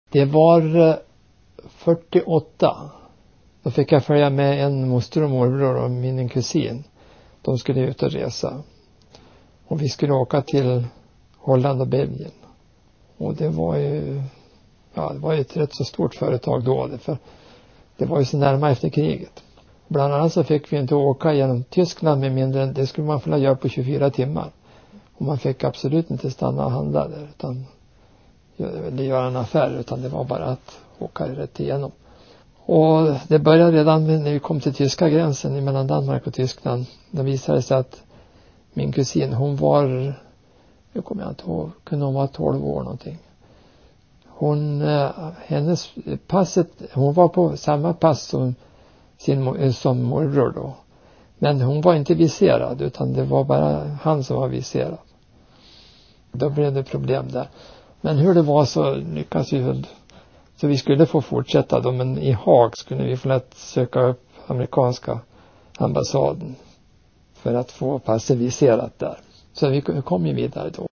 Det var 48. Då fick jag följa med en moster och morbror och min kusin. De skulle ut och resa. Och vi skulle åka till Holland och Belgien. Och det var ju ett rätt så stort företag då. För det var ju så närma efter kriget. Bland annat så fick vi inte åka genom Tyskland med mindre än det skulle man få göra på 24 timmar. Och man fick absolut inte stanna och handla där utan göra en affär, utan det var bara att åka rätt igenom. Och det började redan när vi kom till tyska gränsen mellan Danmark och Tyskland. Det visade sig att min kusin, hon var, jag kommer inte ihåg, kunde hon vara 12 år någonting. Hennes passet, hon var på samma pass som morbror då. Men hon var inte viserad, utan det var bara han som var viserad. Då blev det problem där. Men hur det var så lyckades vi, så vi skulle få fortsätta då, men i Haag skulle vi få lätt söka upp amerikanska ambassaden för att få passet viserat där. Så vi kom ju vidare då.